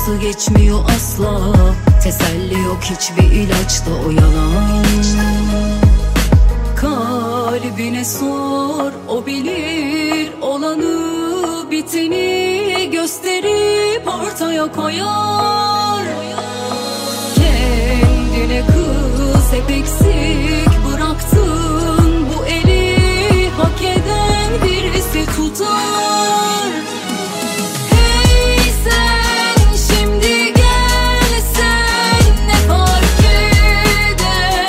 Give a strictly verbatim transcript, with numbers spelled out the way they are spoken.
ağrısı geçmiyor asla. Teselli yok hiçbir ilaçta o yalan. Kalbine sor, o bilir olanı biteni, gösterip ortaya koyar. Kendine kız, hep eksik bıraktın bu eli, hak eden birisi tutar.